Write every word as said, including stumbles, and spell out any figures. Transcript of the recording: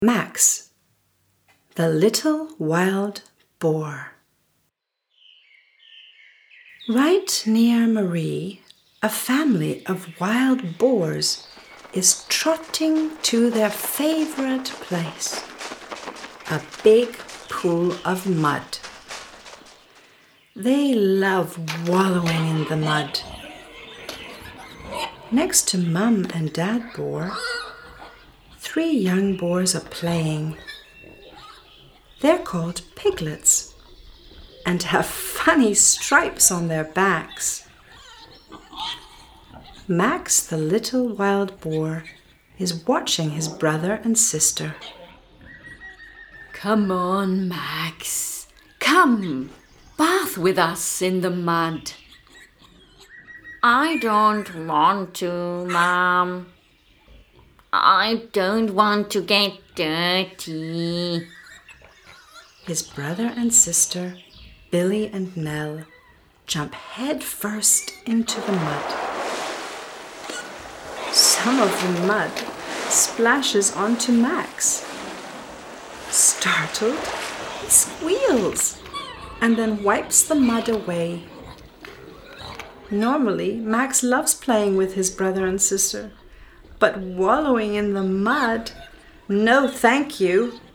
Max, the little wild boar. Right near Marie, a family of wild boars is trotting to their favorite place, a big pool of mud. They love wallowing in the mud. Next to Mum and Dad Boar, three young boars are playing. They're called piglets and have funny stripes on their backs. Max, the little wild boar, is watching his brother and sister. Come on, Max. Come, bath with us in the mud. I don't want to, Mom. I don't want to get dirty. His brother and sister, Billy and Nell, jump head first into the mud. Some of the mud splashes onto Max. Startled, he squeals and then wipes the mud away. Normally, Max loves playing with his brother and sister, but wallowing in the mud, no thank you.